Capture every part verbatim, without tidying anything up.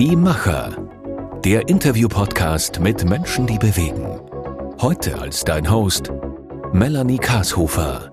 Die Macher. Der Interview-Podcast mit Menschen, die bewegen. Heute als dein Host Melanie Kashofer.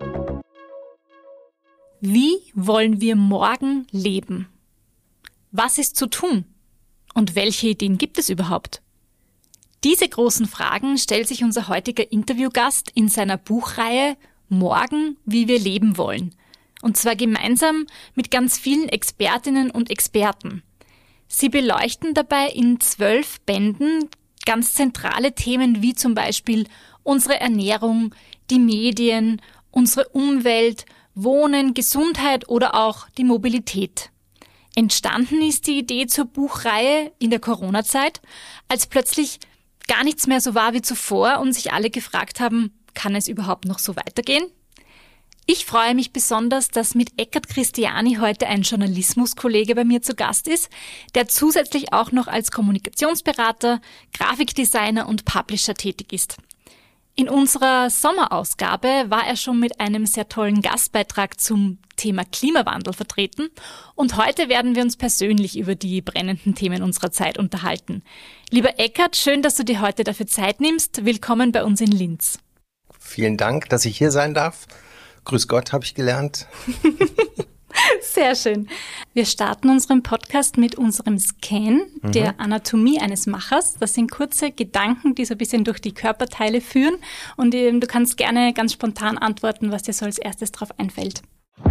Wie wollen wir morgen leben? Was ist zu tun? Und welche Ideen gibt es überhaupt? Diese großen Fragen stellt sich unser heutiger Interviewgast in seiner Buchreihe Morgen, wie wir leben wollen. Und zwar gemeinsam mit ganz vielen Expertinnen und Experten. Sie beleuchten dabei in zwölf Bänden ganz zentrale Themen wie zum Beispiel unsere Ernährung, die Medien, unsere Umwelt, Wohnen, Gesundheit oder auch die Mobilität. Entstanden ist die Idee zur Buchreihe in der Corona-Zeit, als plötzlich gar nichts mehr so war wie zuvor und sich alle gefragt haben, kann es überhaupt noch so weitergehen? Ich freue mich besonders, dass mit Eckart Christiani heute ein Journalismuskollege bei mir zu Gast ist, der zusätzlich auch noch als Kommunikationsberater, Grafikdesigner und Publisher tätig ist. In unserer Sommerausgabe war er schon mit einem sehr tollen Gastbeitrag zum Thema Klimawandel vertreten und heute werden wir uns persönlich über die brennenden Themen unserer Zeit unterhalten. Lieber Eckart, schön, dass du dir heute dafür Zeit nimmst. Willkommen bei uns in Linz. Vielen Dank, dass ich hier sein darf. Grüß Gott, habe ich gelernt. Sehr schön. Wir starten unseren Podcast mit unserem Scan mhm. der Anatomie eines Machers. Das sind kurze Gedanken, die so ein bisschen durch die Körperteile führen. Und ähm, du kannst gerne ganz spontan antworten, was dir so als erstes drauf einfällt.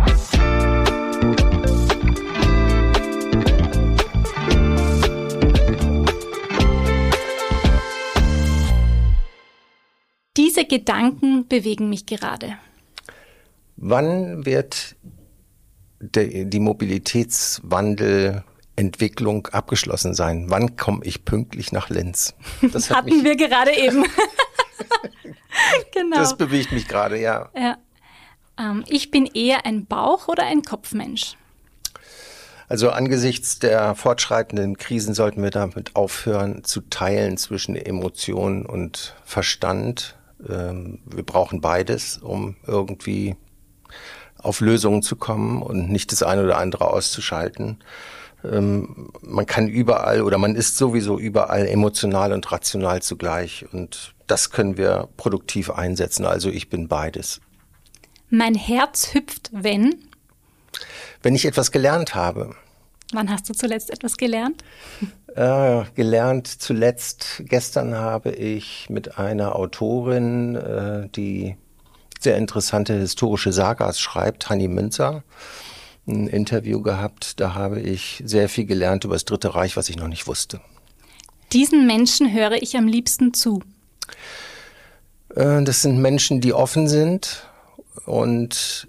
Diese Gedanken bewegen mich gerade. Wann wird de, die Mobilitätswandelentwicklung abgeschlossen sein? Wann komme ich pünktlich nach Linz? Das hatten mich, wir gerade eben. Genau. Das bewegt mich gerade, ja. ja. Ähm, ich bin eher ein Bauch- oder ein Kopfmensch? Also angesichts der fortschreitenden Krisen sollten wir damit aufhören zu teilen zwischen Emotion und Verstand. Ähm, wir brauchen beides, um irgendwie auf Lösungen zu kommen und nicht das eine oder andere auszuschalten. Ähm, man kann überall oder man ist sowieso überall emotional und rational zugleich und das können wir produktiv einsetzen. Also ich bin beides. Mein Herz hüpft, wenn? Wenn ich etwas gelernt habe. Wann hast du zuletzt etwas gelernt? Äh, gelernt zuletzt, gestern habe ich mit einer Autorin, äh, die sehr interessante historische Sagas schreibt, Hanni Münzer, ein Interview gehabt. Da habe ich sehr viel gelernt über das Dritte Reich, was ich noch nicht wusste. Diesen Menschen höre ich am liebsten zu. Äh, das sind Menschen, die offen sind und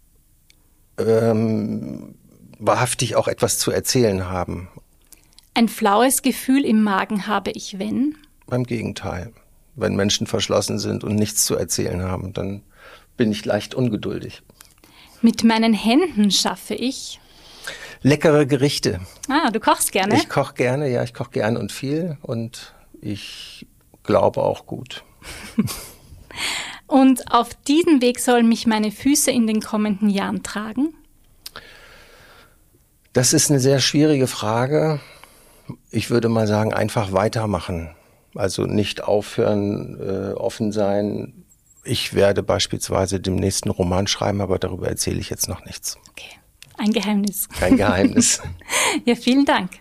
ähm, wahrhaftig auch etwas zu erzählen haben. Ein flaues Gefühl im Magen habe ich, wenn? Beim Gegenteil. Wenn Menschen verschlossen sind und nichts zu erzählen haben, dann bin ich leicht ungeduldig. Mit meinen Händen schaffe ich? Leckere Gerichte. Ah, du kochst gerne? Ich koche gerne, ja, ich koche gerne und viel und ich glaube auch gut. Und auf diesen Weg sollen mich meine Füße in den kommenden Jahren tragen? Das ist eine sehr schwierige Frage. Ich würde mal sagen, einfach weitermachen. Also nicht aufhören, äh, offen sein. Ich werde beispielsweise den nächsten Roman schreiben, aber darüber erzähle ich jetzt noch nichts. Okay, ein Geheimnis. Kein Geheimnis. Ja, vielen Dank.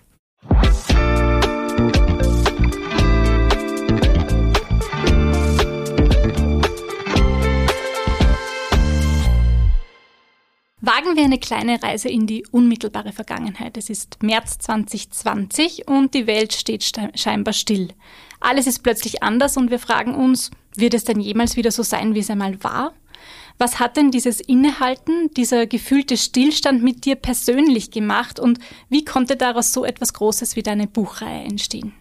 Wagen wir eine kleine Reise in die unmittelbare Vergangenheit. Es ist März zwanzig zwanzig und die Welt steht scheinbar still. Alles ist plötzlich anders und wir fragen uns, wird es denn jemals wieder so sein, wie es einmal war? Was hat denn dieses Innehalten, dieser gefühlte Stillstand mit dir persönlich gemacht und wie konnte daraus so etwas Großes wie deine Buchreihe entstehen?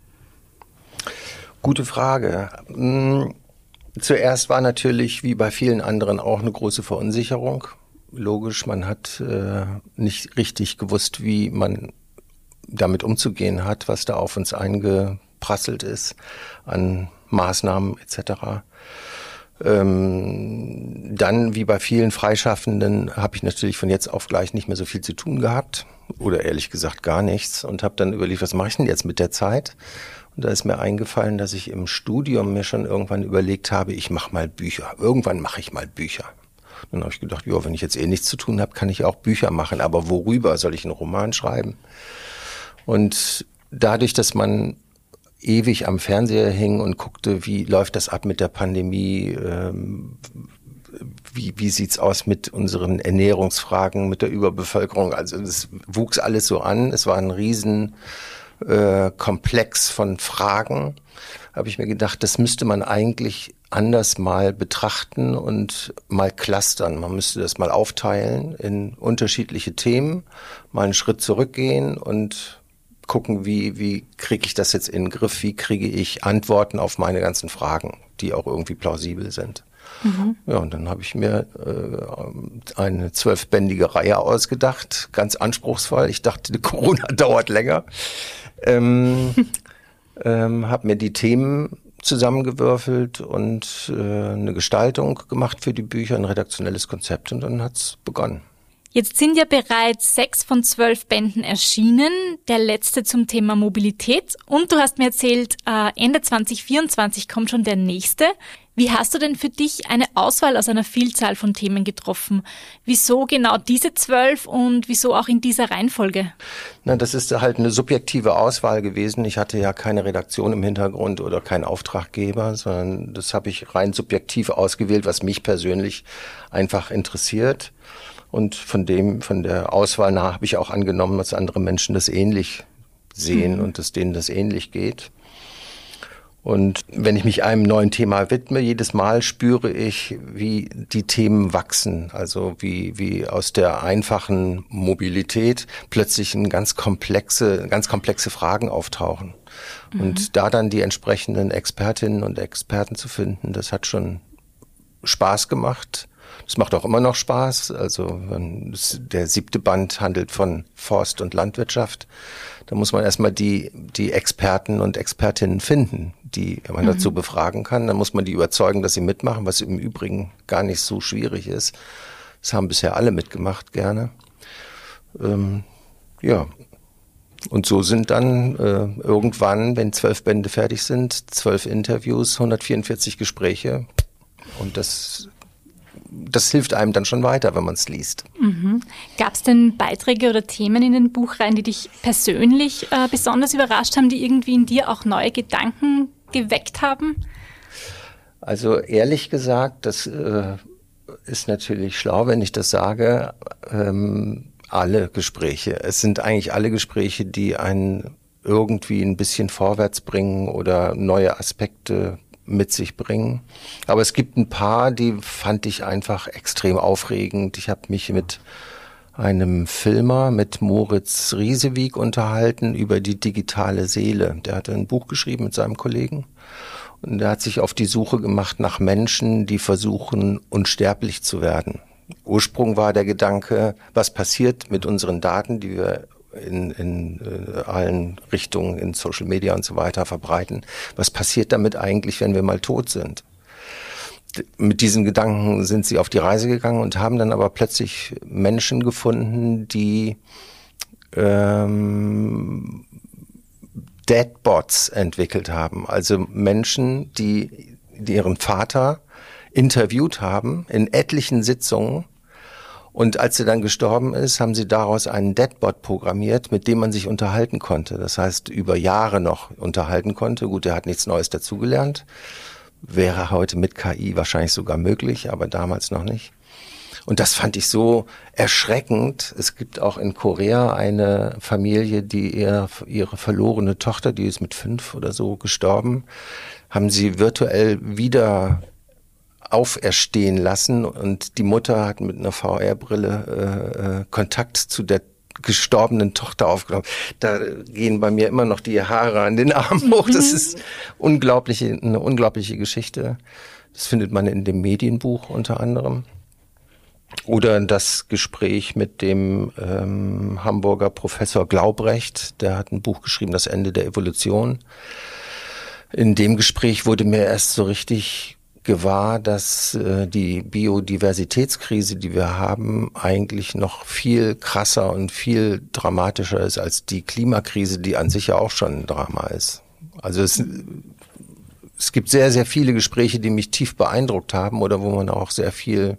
Gute Frage. Zuerst war natürlich, wie bei vielen anderen, auch eine große Verunsicherung. Logisch, man hat äh, nicht richtig gewusst, wie man damit umzugehen hat, was da auf uns eingeprasselt ist an Maßnahmen et cetera. Ähm, dann, wie bei vielen Freischaffenden, habe ich natürlich von jetzt auf gleich nicht mehr so viel zu tun gehabt oder ehrlich gesagt gar nichts und habe dann überlegt, was mache ich denn jetzt mit der Zeit? Und da ist mir eingefallen, dass ich im Studium mir schon irgendwann überlegt habe, ich mache mal Bücher. Irgendwann mache ich mal Bücher. Dann habe ich gedacht, ja, wenn ich jetzt eh nichts zu tun habe, kann ich auch Bücher machen. Aber worüber soll ich einen Roman schreiben? Und dadurch, dass man ewig am Fernseher hing und guckte, wie läuft das ab mit der Pandemie, ähm, wie, wie sieht's aus mit unseren Ernährungsfragen, mit der Überbevölkerung. Also es wuchs alles so an. Es war ein riesen äh, Komplex von Fragen. Habe ich mir gedacht, das müsste man eigentlich anders mal betrachten und mal clustern. Man müsste das mal aufteilen in unterschiedliche Themen, mal einen Schritt zurückgehen und gucken, wie, wie kriege ich das jetzt in den Griff, wie kriege ich Antworten auf meine ganzen Fragen, die auch irgendwie plausibel sind. Mhm. Ja, und dann habe ich mir äh, eine zwölfbändige Reihe ausgedacht, ganz anspruchsvoll. Ich dachte, Corona dauert länger. Ähm, ähm, habe mir die Themen zusammengewürfelt und äh, eine Gestaltung gemacht für die Bücher, ein redaktionelles Konzept und dann hat's begonnen. Jetzt sind ja bereits sechs von zwölf Bänden erschienen, der letzte zum Thema Mobilität. Und du hast mir erzählt, Ende zwanzig vierundzwanzig kommt schon der nächste. Wie hast du denn für dich eine Auswahl aus einer Vielzahl von Themen getroffen? Wieso genau diese zwölf und wieso auch in dieser Reihenfolge? Na, das ist halt eine subjektive Auswahl gewesen. Ich hatte ja keine Redaktion im Hintergrund oder keinen Auftraggeber, sondern das habe ich rein subjektiv ausgewählt, was mich persönlich einfach interessiert. Und von dem, von der Auswahl nach habe ich auch angenommen, dass andere Menschen das ähnlich sehen mhm. und dass denen das ähnlich geht. Und wenn ich mich einem neuen Thema widme, jedes Mal spüre ich, wie die Themen wachsen. Also wie, wie aus der einfachen Mobilität plötzlich ein ganz komplexe, ganz komplexe Fragen auftauchen. Mhm. Und da dann die entsprechenden Expertinnen und Experten zu finden, das hat schon Spaß gemacht. Es macht auch immer noch Spaß. Also der siebte Band handelt von Forst und Landwirtschaft. Da muss man erstmal die die Experten und Expertinnen finden, die man mhm. dazu befragen kann. Dann muss man die überzeugen, dass sie mitmachen, was im Übrigen gar nicht so schwierig ist. Das haben bisher alle mitgemacht, gerne. Ähm, ja. Und so sind dann äh, irgendwann, wenn zwölf Bände fertig sind, zwölf Interviews, hundertvierundvierzig Gespräche. Und das Das hilft einem dann schon weiter, wenn man es liest. Mhm. Gab es denn Beiträge oder Themen in den Buchreihen, die dich persönlich äh, besonders überrascht haben, die irgendwie in dir auch neue Gedanken geweckt haben? Also ehrlich gesagt, das äh, ist natürlich schlau, wenn ich das sage, ähm, alle Gespräche. Es sind eigentlich alle Gespräche, die einen irgendwie ein bisschen vorwärts bringen oder neue Aspekte mit sich bringen. Aber es gibt ein paar, die fand ich einfach extrem aufregend. Ich habe mich mit einem Filmer, mit Moritz Riesewig unterhalten über die digitale Seele. Der hatte ein Buch geschrieben mit seinem Kollegen und er hat sich auf die Suche gemacht nach Menschen, die versuchen, unsterblich zu werden. Ursprung war der Gedanke, was passiert mit unseren Daten, die wir in, in äh, allen Richtungen, in Social Media und so weiter verbreiten. Was passiert damit eigentlich, wenn wir mal tot sind? D- mit diesen Gedanken sind sie auf die Reise gegangen und haben dann aber plötzlich Menschen gefunden, die ähm, Deadbots entwickelt haben. Also Menschen, die, die ihren Vater interviewt haben in etlichen Sitzungen. Und als er dann gestorben ist, haben sie daraus einen Deadbot programmiert, mit dem man sich unterhalten konnte. Das heißt, über Jahre noch unterhalten konnte. Gut, er hat nichts Neues dazugelernt. Wäre heute mit K I wahrscheinlich sogar möglich, aber damals noch nicht. Und das fand ich so erschreckend. Es gibt auch in Korea eine Familie, die ihre, ihre verlorene Tochter, die ist mit fünf oder so gestorben, haben sie virtuell wieder auferstehen lassen und die Mutter hat mit einer V R-Brille äh, Kontakt zu der gestorbenen Tochter aufgenommen. Da gehen bei mir immer noch die Haare an den Armen hoch. Das ist unglaubliche, eine unglaubliche Geschichte. Das findet man in dem Medienbuch unter anderem. Oder das Gespräch mit dem ähm, Hamburger Professor Glaubrecht. Der hat ein Buch geschrieben, Das Ende der Evolution. In dem Gespräch wurde mir erst so richtig gewahr, dass äh, die Biodiversitätskrise, die wir haben, eigentlich noch viel krasser und viel dramatischer ist als die Klimakrise, die an sich ja auch schon ein Drama ist. Also es, es gibt sehr, sehr viele Gespräche, die mich tief beeindruckt haben oder wo man auch sehr viel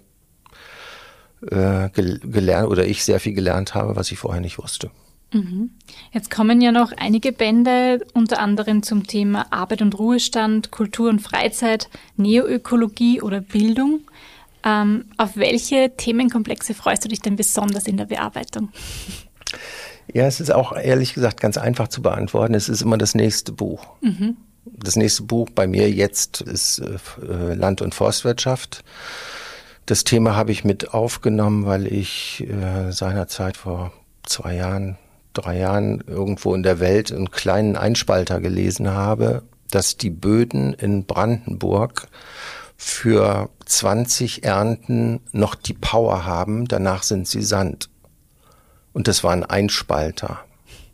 äh, gel- gelernt oder ich sehr viel gelernt habe, was ich vorher nicht wusste. Jetzt kommen ja noch einige Bände, unter anderem zum Thema Arbeit und Ruhestand, Kultur und Freizeit, Neoökologie oder Bildung. Ähm, auf welche Themenkomplexe freust du dich denn besonders in der Bearbeitung? Ja, es ist auch ehrlich gesagt ganz einfach zu beantworten. Es ist immer das nächste Buch. Mhm. Das nächste Buch bei mir jetzt ist äh, Land- und Forstwirtschaft. Das Thema habe ich mit aufgenommen, weil ich äh, seinerzeit vor zwei Jahren drei Jahren irgendwo in der Welt einen kleinen Einspalter gelesen habe, dass die Böden in Brandenburg für zwanzig Ernten noch die Power haben, danach sind sie Sand. Und das war ein Einspalter.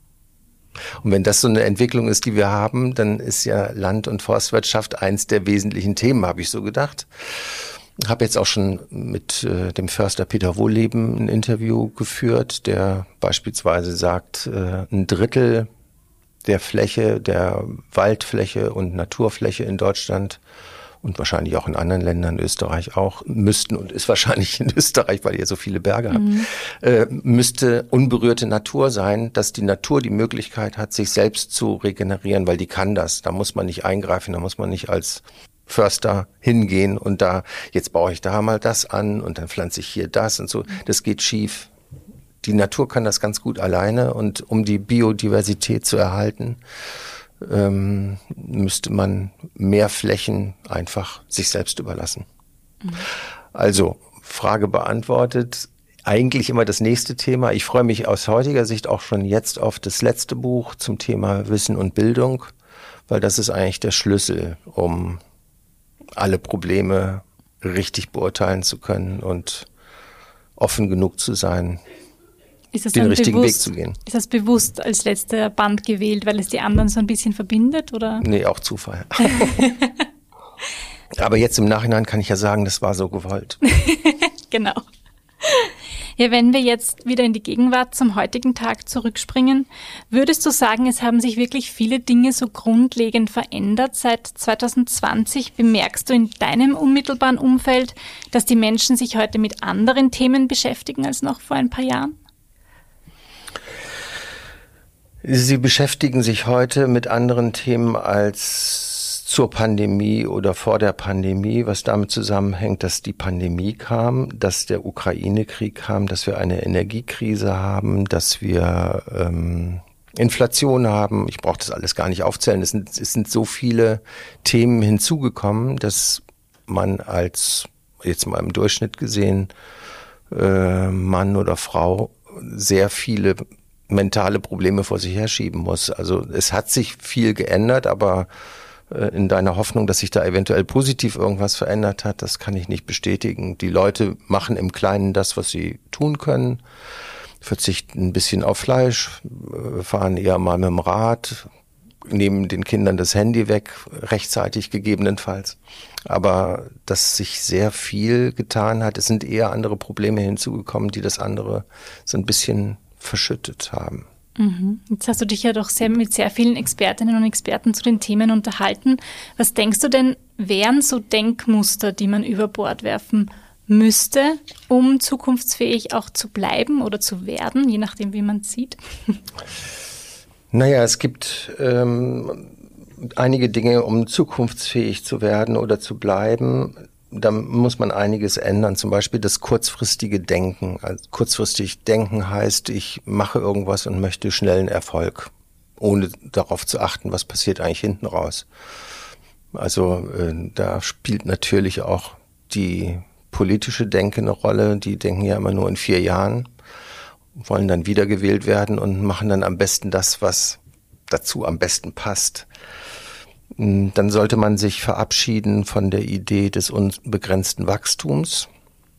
Und wenn das so eine Entwicklung ist, die wir haben, dann ist ja Land- und Forstwirtschaft eins der wesentlichen Themen, habe ich so gedacht. Ich habe jetzt auch schon mit äh, dem Förster Peter Wohlleben ein Interview geführt, der beispielsweise sagt, äh, ein Drittel der Fläche, der Waldfläche und Naturfläche in Deutschland und wahrscheinlich auch in anderen Ländern, Österreich auch, müssten, und ist wahrscheinlich in Österreich, weil ihr so viele Berge habt, mhm. äh, müsste unberührte Natur sein, dass die Natur die Möglichkeit hat, sich selbst zu regenerieren, weil die kann das. Da muss man nicht eingreifen, da muss man nicht als Förster hingehen und da, jetzt baue ich da mal das an und dann pflanze ich hier das und so. Das geht schief. Die Natur kann das ganz gut alleine und um die Biodiversität zu erhalten, ähm, müsste man mehr Flächen einfach sich selbst überlassen. Mhm. Also, Frage beantwortet. Eigentlich immer das nächste Thema. Ich freue mich aus heutiger Sicht auch schon jetzt auf das letzte Buch zum Thema Wissen und Bildung, weil das ist eigentlich der Schlüssel, um alle Probleme richtig beurteilen zu können und offen genug zu sein, den richtigen bewusst, Weg zu gehen. Ist das bewusst als letzter Band gewählt, weil es die anderen so ein bisschen verbindet, oder? Nee, auch Zufall. Aber jetzt im Nachhinein kann ich ja sagen, das war so gewollt. Genau. Ja, wenn wir jetzt wieder in die Gegenwart zum heutigen Tag zurückspringen, würdest du sagen, es haben sich wirklich viele Dinge so grundlegend verändert seit zwanzig zwanzig? Bemerkst du in deinem unmittelbaren Umfeld, dass die Menschen sich heute mit anderen Themen beschäftigen als noch vor ein paar Jahren? Sie beschäftigen sich heute mit anderen Themen als zur Pandemie oder vor der Pandemie, was damit zusammenhängt, dass die Pandemie kam, dass der Ukraine-Krieg kam, dass wir eine Energiekrise haben, dass wir ähm, Inflation haben. Ich brauche das alles gar nicht aufzählen. Es sind, es sind so viele Themen hinzugekommen, dass man als, jetzt mal im Durchschnitt gesehen, äh, Mann oder Frau sehr viele mentale Probleme vor sich herschieben muss. Also es hat sich viel geändert, aber in deiner Hoffnung, dass sich da eventuell positiv irgendwas verändert hat, das kann ich nicht bestätigen. Die Leute machen im Kleinen das, was sie tun können, verzichten ein bisschen auf Fleisch, fahren eher mal mit dem Rad, nehmen den Kindern das Handy weg, rechtzeitig gegebenenfalls. Aber dass sich sehr viel getan hat, es sind eher andere Probleme hinzugekommen, die das andere so ein bisschen verschüttet haben. Jetzt hast du dich ja doch sehr mit sehr vielen Expertinnen und Experten zu den Themen unterhalten. Was denkst du denn, wären so Denkmuster, die man über Bord werfen müsste, um zukunftsfähig auch zu bleiben oder zu werden, je nachdem, wie man es sieht? Naja, es gibt ähm, einige Dinge, um zukunftsfähig zu werden oder zu bleiben. Da muss man einiges ändern, zum Beispiel das kurzfristige Denken. Also kurzfristig denken heißt, ich mache irgendwas und möchte schnellen Erfolg, ohne darauf zu achten, was passiert eigentlich hinten raus. Also äh, da spielt natürlich auch die politische Denke eine Rolle. Die denken ja immer nur in vier Jahren, wollen dann wiedergewählt werden und machen dann am besten das, was dazu am besten passt. Dann sollte man sich verabschieden von der Idee des unbegrenzten Wachstums.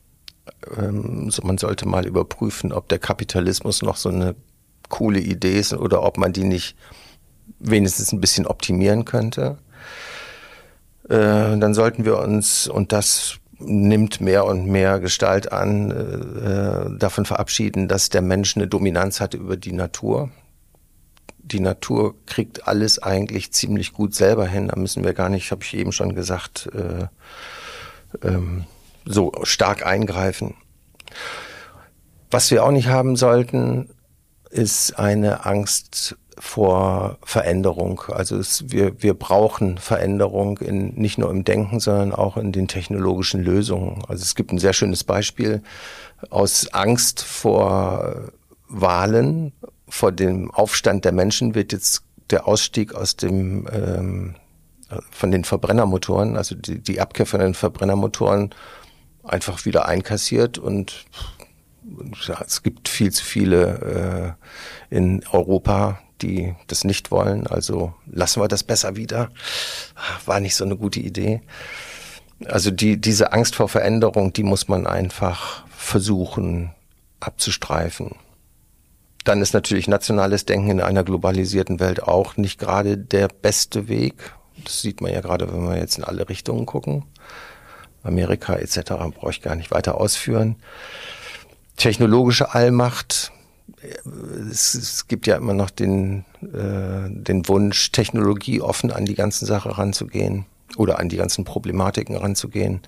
Ähm, so man sollte mal überprüfen, ob der Kapitalismus noch so eine coole Idee ist oder ob man die nicht wenigstens ein bisschen optimieren könnte. äh, dann sollten wir uns, und das nimmt mehr und mehr Gestalt an, äh, davon verabschieden, dass der Mensch eine Dominanz hat über die Natur. Die Natur kriegt alles eigentlich ziemlich gut selber hin. Da müssen wir gar nicht, habe ich eben schon gesagt, äh, ähm, so stark eingreifen. Was wir auch nicht haben sollten, ist eine Angst vor Veränderung. Also es, wir, wir brauchen Veränderung in, nicht nur im Denken, sondern auch in den technologischen Lösungen. Also es gibt ein sehr schönes Beispiel aus Angst vor Wahlen, vor dem Aufstand der Menschen wird jetzt der Ausstieg aus dem ähm, von den Verbrennermotoren, also die, die Abkehr von den Verbrennermotoren einfach wieder einkassiert und ja, es gibt viel zu viele äh, in Europa, die das nicht wollen. Also lassen wir das besser wieder. War nicht so eine gute Idee. Also die diese Angst vor Veränderung, die muss man einfach versuchen abzustreifen. Dann ist natürlich nationales Denken in einer globalisierten Welt auch nicht gerade der beste Weg. Das sieht man ja gerade, wenn wir jetzt in alle Richtungen gucken. Amerika et cetera brauche ich gar nicht weiter ausführen. Technologische Allmacht. Es, es gibt ja immer noch den, äh, den Wunsch, technologieoffen an die ganzen Sachen ranzugehen oder an die ganzen Problematiken ranzugehen.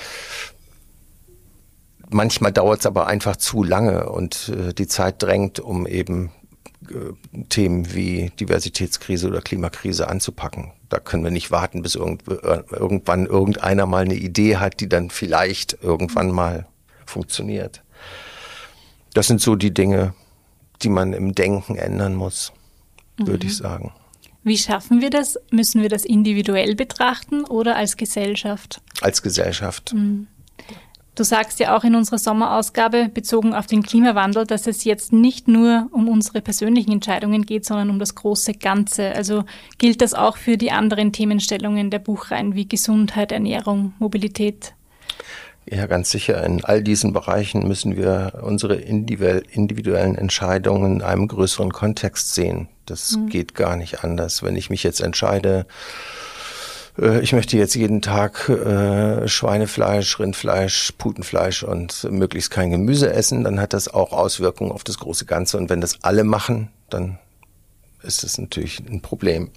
Manchmal dauert es aber einfach zu lange und äh, die Zeit drängt, um eben äh, Themen wie Diversitätskrise oder Klimakrise anzupacken. Da können wir nicht warten, bis irgend, äh, irgendwann irgendeiner mal eine Idee hat, die dann vielleicht irgendwann mal funktioniert. Das sind so die Dinge, die man im Denken ändern muss, würde mhm. ich sagen. Wie schaffen wir das? Müssen wir das individuell betrachten oder als Gesellschaft? Als Gesellschaft. Mhm. Du sagst ja auch in unserer Sommerausgabe, bezogen auf den Klimawandel, dass es jetzt nicht nur um unsere persönlichen Entscheidungen geht, sondern um das große Ganze. Also gilt das auch für die anderen Themenstellungen der Buchreihen wie Gesundheit, Ernährung, Mobilität? Ja, ganz sicher. In all diesen Bereichen müssen wir unsere individuellen Entscheidungen in einem größeren Kontext sehen. Das mhm. geht gar nicht anders. Wenn ich mich jetzt entscheide, äh, ich möchte jetzt jeden Tag äh, Schweinefleisch, Rindfleisch, Putenfleisch und möglichst kein Gemüse essen, dann hat das auch Auswirkungen auf das große Ganze. Und wenn das alle machen, dann ist das natürlich ein Problem.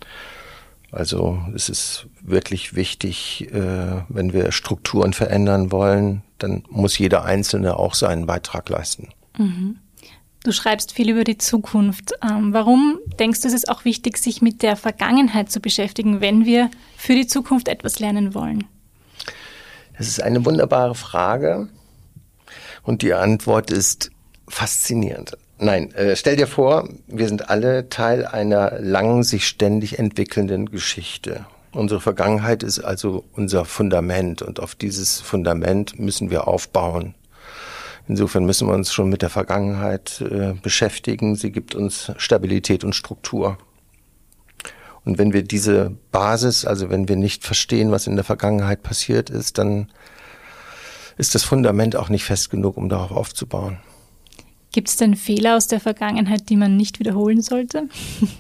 Also es ist wirklich wichtig, äh, wenn wir Strukturen verändern wollen, dann muss jeder Einzelne auch seinen Beitrag leisten. Mhm. Du schreibst viel über die Zukunft. Ähm, warum denkst du, es ist auch wichtig, sich mit der Vergangenheit zu beschäftigen, wenn wir für die Zukunft etwas lernen wollen? Das ist eine wunderbare Frage und die Antwort ist faszinierend. Nein, äh, stell dir vor, wir sind alle Teil einer lang sich ständig entwickelnden Geschichte. Unsere Vergangenheit ist also unser Fundament und auf dieses Fundament müssen wir aufbauen. Insofern müssen wir uns schon mit der Vergangenheit äh, beschäftigen. Sie gibt uns Stabilität und Struktur. Und wenn wir diese Basis, also wenn wir nicht verstehen, was in der Vergangenheit passiert ist, dann ist das Fundament auch nicht fest genug, um darauf aufzubauen. Gibt es denn Fehler aus der Vergangenheit, die man nicht wiederholen sollte?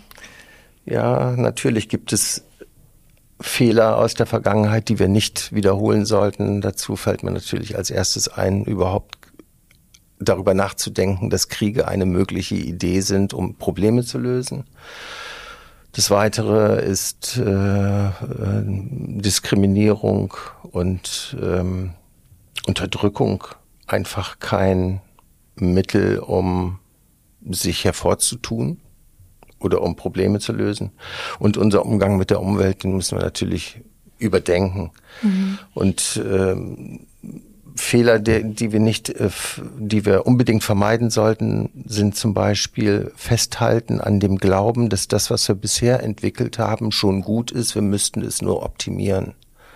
Ja, natürlich gibt es Fehler aus der Vergangenheit, die wir nicht wiederholen sollten. Dazu fällt mir natürlich als erstes ein, überhaupt darüber nachzudenken, dass Kriege eine mögliche Idee sind, um Probleme zu lösen. Das Weitere ist äh, äh, Diskriminierung und ähm, Unterdrückung einfach kein Mittel, um sich hervorzutun oder um Probleme zu lösen. Und unser Umgang mit der Umwelt, den müssen wir natürlich überdenken. Mhm. Und ähm, Fehler, die, die wir nicht, die wir unbedingt vermeiden sollten, sind zum Beispiel Festhalten an dem Glauben, dass das, was wir bisher entwickelt haben, schon gut ist. Wir müssten es nur optimieren.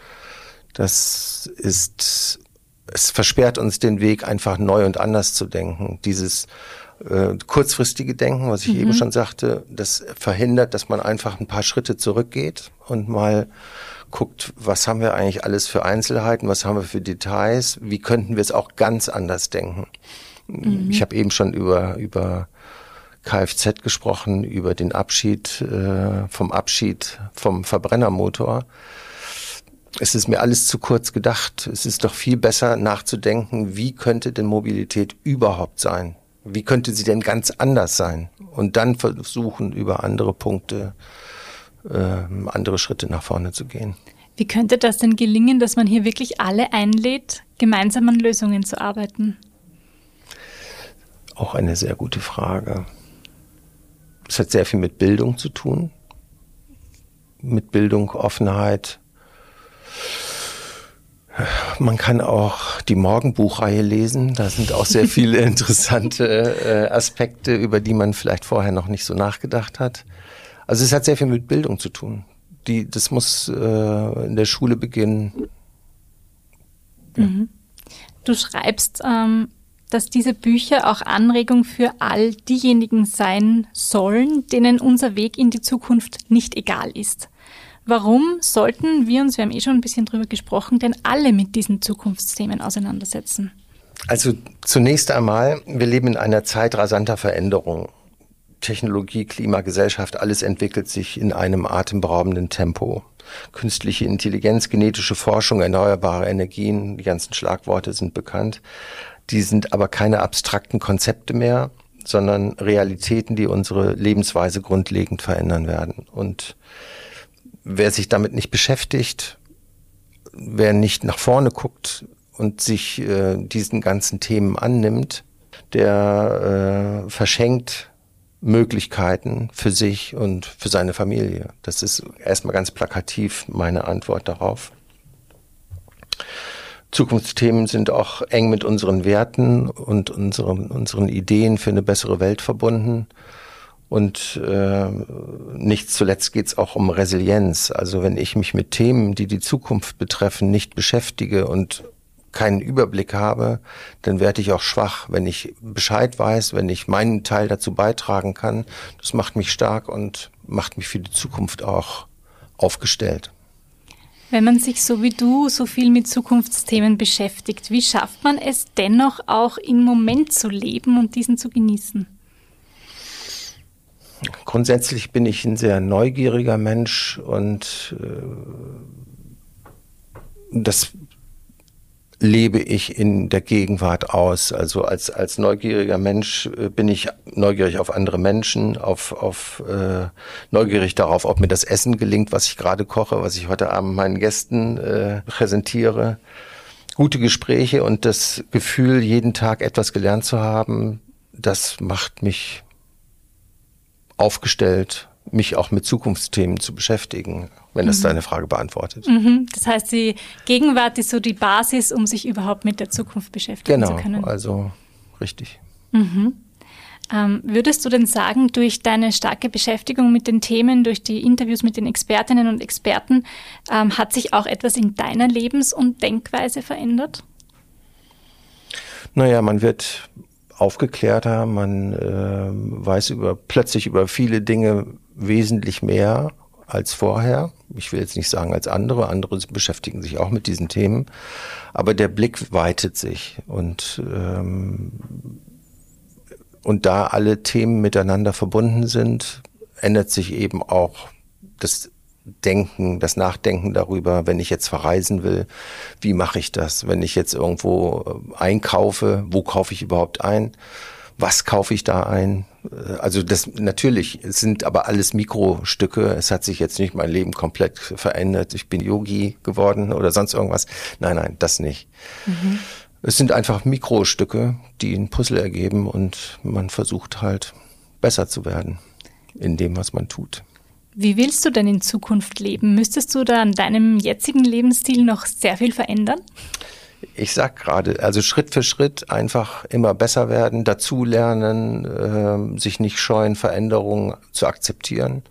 Das ist Es versperrt uns den Weg, einfach neu und anders zu denken. Dieses äh, kurzfristige Denken, was ich mhm. eben schon sagte, das verhindert, dass man einfach ein paar Schritte zurückgeht und mal guckt, was haben wir eigentlich alles für Einzelheiten, was haben wir für Details, wie könnten wir es auch ganz anders denken. Mhm. Ich habe eben schon über über Kfz gesprochen, über den Abschied äh, vom Abschied vom Verbrennermotor. es ist mir alles zu kurz gedacht. Es ist doch viel besser nachzudenken, wie könnte denn Mobilität überhaupt sein? Wie könnte sie denn ganz anders sein? Und dann versuchen, über andere Punkte, äh, andere Schritte nach vorne zu gehen. Wie könnte das denn gelingen, dass man hier wirklich alle einlädt, gemeinsam an Lösungen zu arbeiten? Auch eine sehr gute Frage. Es hat sehr viel mit Bildung zu tun. Mit Bildung, Offenheit. Man kann auch die Morgenbuchreihe lesen. Da sind auch sehr viele interessante äh, Aspekte, über die man vielleicht vorher noch nicht so nachgedacht hat. Also es hat sehr viel mit Bildung zu tun. Die, das muss äh, in der Schule beginnen. Ja. Mhm. Du schreibst, ähm, dass diese Bücher auch Anregung für all diejenigen sein sollen, denen unser Weg in die Zukunft nicht egal ist. Warum sollten wir uns, wir haben eh schon ein bisschen drüber gesprochen, denn alle mit diesen Zukunftsthemen auseinandersetzen? Also zunächst einmal, wir leben in einer Zeit rasanter Veränderung. Technologie, Klima, Gesellschaft, alles entwickelt sich in einem atemberaubenden Tempo. Künstliche Intelligenz, genetische Forschung, erneuerbare Energien, die ganzen Schlagworte sind bekannt. Die sind aber keine abstrakten Konzepte mehr, sondern Realitäten, die unsere Lebensweise grundlegend verändern werden. Und wer sich damit nicht beschäftigt, wer nicht nach vorne guckt und sich äh, diesen ganzen Themen annimmt, der äh, verschenkt Möglichkeiten für sich und für seine Familie. Das ist erstmal ganz plakativ meine Antwort darauf. Zukunftsthemen sind auch eng mit unseren Werten und unseren, unseren Ideen für eine bessere Welt verbunden. Und äh, nicht zuletzt geht es auch um Resilienz. Also wenn ich mich mit Themen, die die Zukunft betreffen, nicht beschäftige und keinen Überblick habe, dann werde ich auch schwach. Wenn ich Bescheid weiß, wenn ich meinen Teil dazu beitragen kann, das macht mich stark und macht mich für die Zukunft auch aufgestellt. Wenn man sich so wie du so viel mit Zukunftsthemen beschäftigt, wie schafft man es dennoch auch im Moment zu leben und diesen zu genießen? Grundsätzlich bin ich ein sehr neugieriger Mensch und äh, das lebe ich in der Gegenwart aus. Also als als neugieriger Mensch äh, bin ich neugierig auf andere Menschen, auf auf äh, neugierig darauf, ob mir das Essen gelingt, was ich gerade koche, was ich heute Abend meinen Gästen äh, präsentiere. Gute Gespräche und das Gefühl, jeden Tag etwas gelernt zu haben, das macht mich aufgestellt, mich auch mit Zukunftsthemen zu beschäftigen, wenn das mhm. deine Frage beantwortet. Mhm. Das heißt, die Gegenwart ist so die Basis, um sich überhaupt mit der Zukunft beschäftigen genau, zu können. Genau, also richtig. Mhm. Ähm, würdest du denn sagen, durch deine starke Beschäftigung mit den Themen, durch die Interviews mit den Expertinnen und Experten, ähm, hat sich auch etwas in deiner Lebens- und Denkweise verändert? Naja, man wird aufgeklärter, man äh, weiß über plötzlich über viele Dinge wesentlich mehr als vorher. Ich will jetzt nicht sagen als andere, andere beschäftigen sich auch mit diesen Themen, aber der Blick weitet sich und ähm, und da alle Themen miteinander verbunden sind, ändert sich eben auch das Denken, das Nachdenken darüber, wenn ich jetzt verreisen will, wie mache ich das? Wenn ich jetzt irgendwo einkaufe, wo kaufe ich überhaupt ein? Was kaufe ich da ein? Also das natürlich, es sind aber alles Mikrostücke. Es hat sich jetzt nicht mein Leben komplett verändert. Ich bin Yogi geworden oder sonst irgendwas. Nein, nein, das nicht. Mhm. Es sind einfach Mikrostücke, die ein Puzzle ergeben und man versucht halt besser zu werden in dem, was man tut. Wie willst du denn in Zukunft leben? Müsstest du da an deinem jetzigen Lebensstil noch sehr viel verändern? Ich sag gerade, also Schritt für Schritt einfach immer besser werden, dazulernen, äh, sich nicht scheuen, Veränderungen zu akzeptieren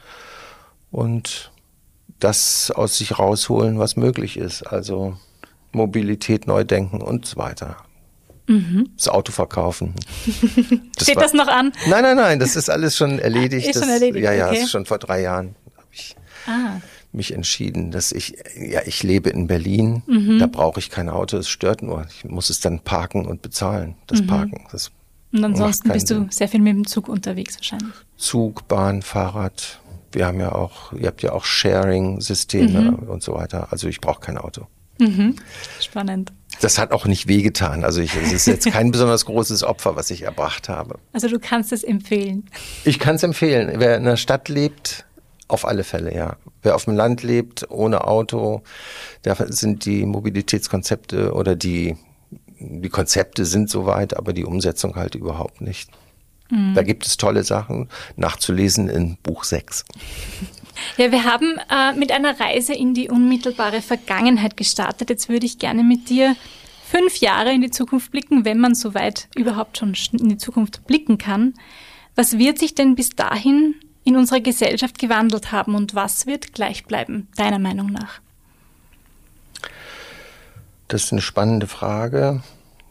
und das aus sich rausholen, was möglich ist. Also Mobilität neu denken und so weiter. Mhm. Das Auto verkaufen. Das Steht war, das noch an? Nein, nein, nein, das ist alles schon erledigt. Ist das, schon erledigt, ja, ja, okay. das ist schon vor drei Jahren habe ich ah. mich entschieden, dass ich, ja, ich lebe in Berlin, mhm. da brauche ich kein Auto, es stört nur. Ich muss es dann parken und bezahlen, das mhm. Parken. Das und ansonsten bist du Sinn. sehr viel mit dem Zug unterwegs wahrscheinlich. Zug, Bahn, Fahrrad, wir haben ja auch, ihr habt ja auch Sharing-Systeme Mhm. und so weiter. Also ich brauche kein Auto. Mhm. Spannend. Das hat auch nicht wehgetan. Also ich, es ist jetzt kein besonders großes Opfer, was ich erbracht habe. Also du kannst es empfehlen. Ich kann es empfehlen. Wer in der Stadt lebt, auf alle Fälle, ja. Wer auf dem Land lebt, ohne Auto, da sind die Mobilitätskonzepte oder die, die Konzepte sind soweit, aber die Umsetzung halt überhaupt nicht. Mhm. Da gibt es tolle Sachen, nachzulesen in Buch sechs. Ja, wir haben äh, mit einer Reise in die unmittelbare Vergangenheit gestartet. Jetzt würde ich gerne mit dir fünf Jahre in die Zukunft blicken, wenn man so weit überhaupt schon in die Zukunft blicken kann. Was wird sich denn bis dahin in unserer Gesellschaft gewandelt haben und was wird gleich bleiben, deiner Meinung nach? Das ist eine spannende Frage.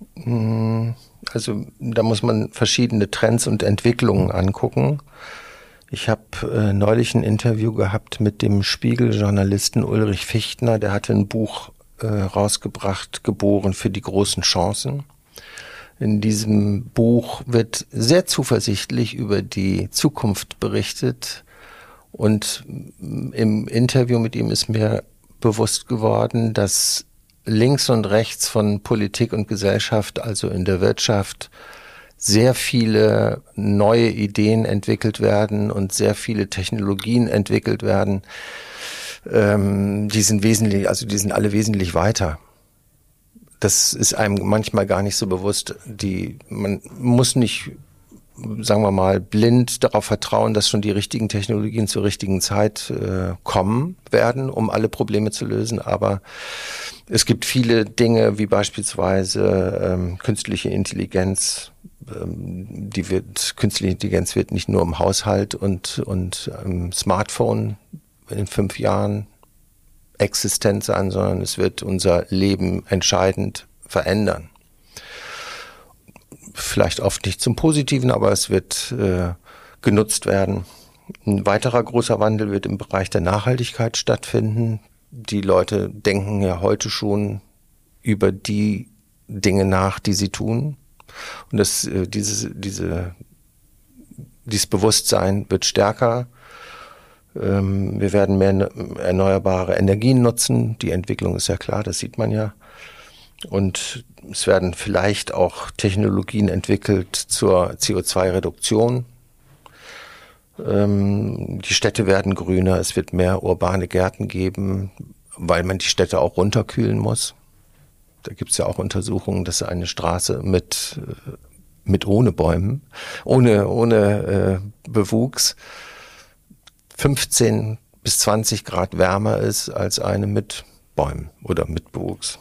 Also da muss man verschiedene Trends und Entwicklungen angucken. Ich habe äh, neulich ein Interview gehabt mit dem Spiegel-Journalisten Ulrich Fichtner. Der hatte ein Buch äh, rausgebracht, Geboren für die großen Chancen. In diesem Buch wird sehr zuversichtlich über die Zukunft berichtet. Und im Interview mit ihm ist mir bewusst geworden, dass links und rechts von Politik und Gesellschaft, also in der Wirtschaft, sehr viele neue Ideen entwickelt werden und sehr viele Technologien entwickelt werden. Ähm, die sind wesentlich, also die sind alle wesentlich weiter. Das ist einem manchmal gar nicht so bewusst. Die, man muss nicht, sagen wir mal, blind darauf vertrauen, dass schon die richtigen Technologien zur richtigen Zeit äh, kommen werden, um alle Probleme zu lösen. Aber es gibt viele Dinge, wie beispielsweise ähm, künstliche Intelligenz. Ähm, die wird, künstliche Intelligenz wird nicht nur im Haushalt und, und ähm, Smartphone in fünf Jahren existent sein, sondern es wird unser Leben entscheidend verändern. Vielleicht oft nicht zum Positiven, aber es wird äh, genutzt werden. Ein weiterer großer Wandel wird im Bereich der Nachhaltigkeit stattfinden. Die Leute denken ja heute schon über die Dinge nach, die sie tun. Und das, äh, diese, diese, dieses Bewusstsein wird stärker. Ähm, wir werden mehr erneuerbare Energien nutzen. Die Entwicklung ist ja klar, das sieht man ja. Und es werden vielleicht auch Technologien entwickelt zur C O zwei Reduktion. Ähm, die Städte werden grüner, es wird mehr urbane Gärten geben, weil man die Städte auch runterkühlen muss. Da gibt es ja auch Untersuchungen, dass eine Straße mit, mit ohne Bäumen, ohne, ohne äh, Bewuchs fünfzehn bis zwanzig Grad wärmer ist als eine mit Bäumen oder mit Bewuchs.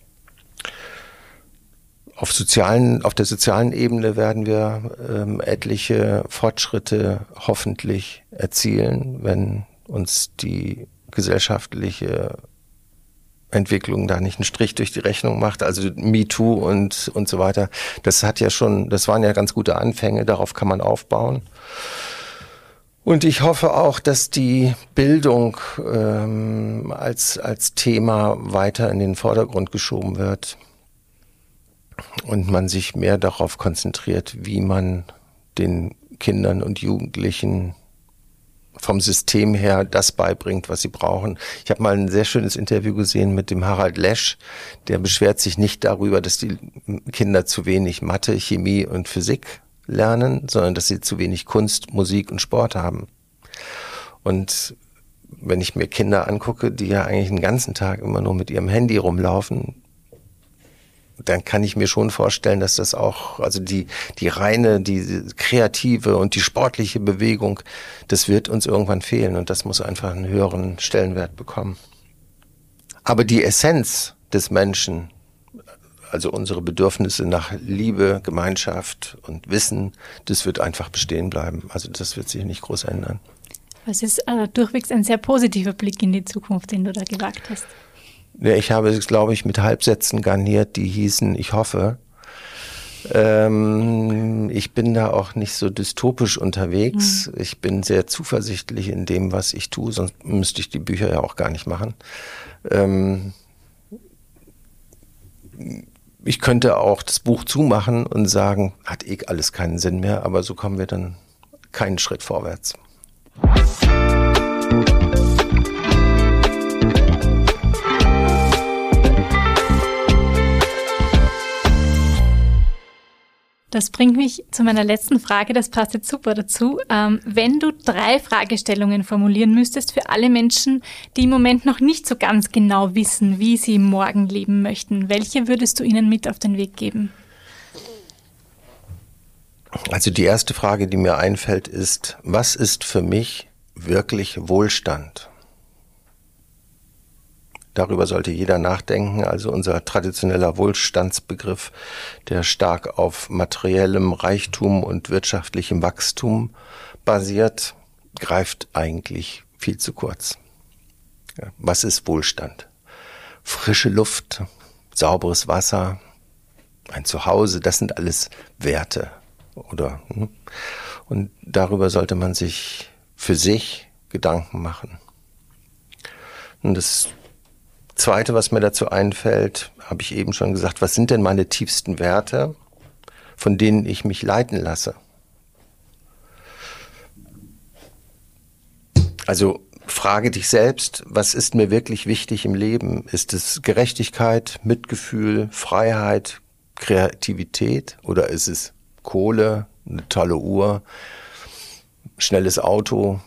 Auf sozialen, auf der sozialen Ebene werden wir ähm, etliche Fortschritte hoffentlich erzielen, wenn uns die gesellschaftliche Entwicklung da nicht einen Strich durch die Rechnung macht. Also MeToo und und so weiter. Das hat ja schon, das waren ja ganz gute Anfänge. Darauf kann man aufbauen. Und ich hoffe auch, dass die Bildung ähm, als als Thema weiter in den Vordergrund geschoben wird. Und man sich mehr darauf konzentriert, wie man den Kindern und Jugendlichen vom System her das beibringt, was sie brauchen. Ich habe mal ein sehr schönes Interview gesehen mit dem Harald Lesch, der beschwert sich nicht darüber, dass die Kinder zu wenig Mathe, Chemie und Physik lernen, sondern dass sie zu wenig Kunst, Musik und Sport haben. Und wenn ich mir Kinder angucke, die ja eigentlich den ganzen Tag immer nur mit ihrem Handy rumlaufen, dann kann ich mir schon vorstellen, dass das auch, also die, die reine, die kreative und die sportliche Bewegung, das wird uns irgendwann fehlen und das muss einfach einen höheren Stellenwert bekommen. Aber die Essenz des Menschen, also unsere Bedürfnisse nach Liebe, Gemeinschaft und Wissen, das wird einfach bestehen bleiben. Also das wird sich nicht groß ändern. Es ist äh, durchwegs ein sehr positiver Blick in die Zukunft, den du da gewagt hast. Ja, ich habe es, glaube ich, mit Halbsätzen garniert, die hießen, ich hoffe. Ähm, ich bin da auch nicht so dystopisch unterwegs. Mhm. Ich bin sehr zuversichtlich in dem, was ich tue, sonst müsste ich die Bücher ja auch gar nicht machen. Ähm, ich könnte auch das Buch zumachen und sagen, hat eh alles keinen Sinn mehr, aber so kommen wir dann keinen Schritt vorwärts. Das bringt mich zu meiner letzten Frage, das passt jetzt super dazu. Ähm, wenn du drei Fragestellungen formulieren müsstest für alle Menschen, die im Moment noch nicht so ganz genau wissen, wie sie morgen leben möchten, welche würdest du ihnen mit auf den Weg geben? Also die erste Frage, die mir einfällt, ist, was ist für mich wirklich Wohlstand? Darüber sollte jeder nachdenken. Also unser traditioneller Wohlstandsbegriff, der stark auf materiellem Reichtum und wirtschaftlichem Wachstum basiert, greift eigentlich viel zu kurz. Ja, was ist Wohlstand? Frische Luft, sauberes Wasser, ein Zuhause, das sind alles Werte. Oder, hm? Und darüber sollte man sich für sich Gedanken machen. Und das Zweite, was mir dazu einfällt, habe ich eben schon gesagt, was sind denn meine tiefsten Werte, von denen ich mich leiten lasse? Also frage dich selbst, was ist mir wirklich wichtig im Leben? Ist es Gerechtigkeit, Mitgefühl, Freiheit, Kreativität oder ist es Kohle, eine tolle Uhr, schnelles Auto?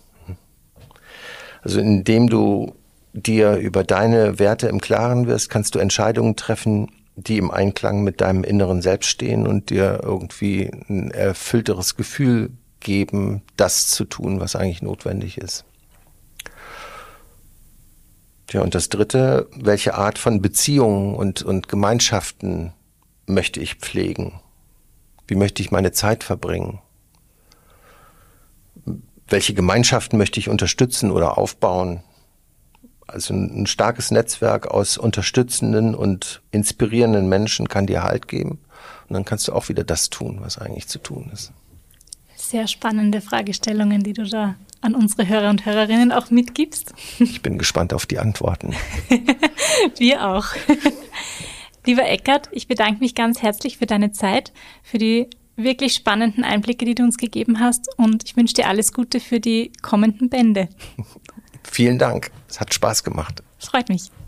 Also indem du dir über deine Werte im Klaren wirst, kannst du Entscheidungen treffen, die im Einklang mit deinem inneren Selbst stehen und dir irgendwie ein erfüllteres Gefühl geben, das zu tun, was eigentlich notwendig ist. Ja, und das Dritte, welche Art von Beziehungen und, und Gemeinschaften möchte ich pflegen? Wie möchte ich meine Zeit verbringen? Welche Gemeinschaften möchte ich unterstützen oder aufbauen? Also ein starkes Netzwerk aus unterstützenden und inspirierenden Menschen kann dir Halt geben. Und dann kannst du auch wieder das tun, was eigentlich zu tun ist. Sehr spannende Fragestellungen, die du da an unsere Hörer und Hörerinnen auch mitgibst. Ich bin gespannt auf die Antworten. Wir auch. Lieber Eckhard, ich bedanke mich ganz herzlich für deine Zeit, für die wirklich spannenden Einblicke, die du uns gegeben hast. Und ich wünsche dir alles Gute für die kommenden Bände. Vielen Dank. Es hat Spaß gemacht. Freut mich.